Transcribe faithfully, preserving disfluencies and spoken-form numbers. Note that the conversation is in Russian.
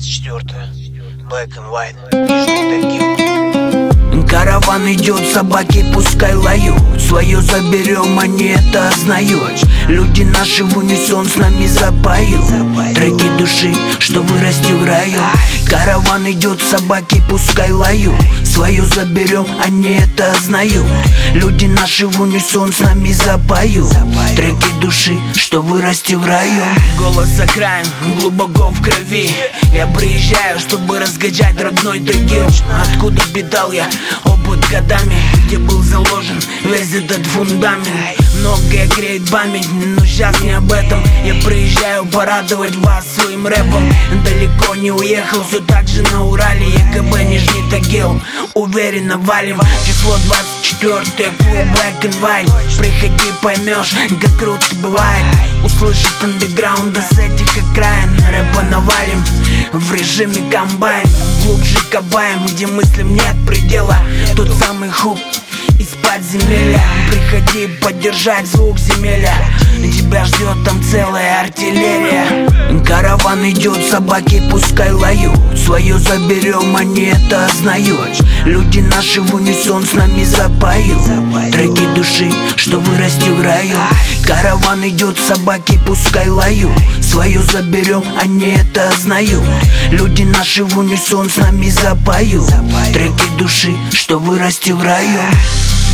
двадцать четвёртое. Black and White. Нижний Тагил. Караван идет, собаки пускай лают. Свое заберем, они это знают. Люди наши в унисон с нами запоют треки души, что вырасти в раю. Караван идет, собаки пускай лают. Свое заберем, они это знают. Люди наши в унисон с нами запоют треки души, что вырасти в раю. Голос окраин, глубоко в крови. Я приезжаю, чтобы разгонять родной Тагил. Откуда питал я опыт годами, где был заложен весь этот фундамент. Многое греет память, но сейчас не об этом. Я приезжаю порадовать вас своим рэпом. Далеко не уехал, все так же на Урале. ЕКБ Нижний Тагил, уверенно валим. Число двадцать четвёртое, клуб Black and White. Приходи, поймешь, как круто бывает. Услышит андеграунда с этих окраин. Рэпа навалим в режиме комбайн. Глубже копаем, где мыслям нет предела. Тот самый хук из-под земля. Приходи поддержать звук земля. Тебя ждет там целая артиллерия. Караван идет, собаки пускай лают. Свое заберем, они это знают. Люди наши в унисон с нами запоют треки души, что вырасти в раю. Караван идет, собаки пускай лают. Свое заберем, они это знают. Люди наши в унисон с нами запоют треки души, что вырасти в раю.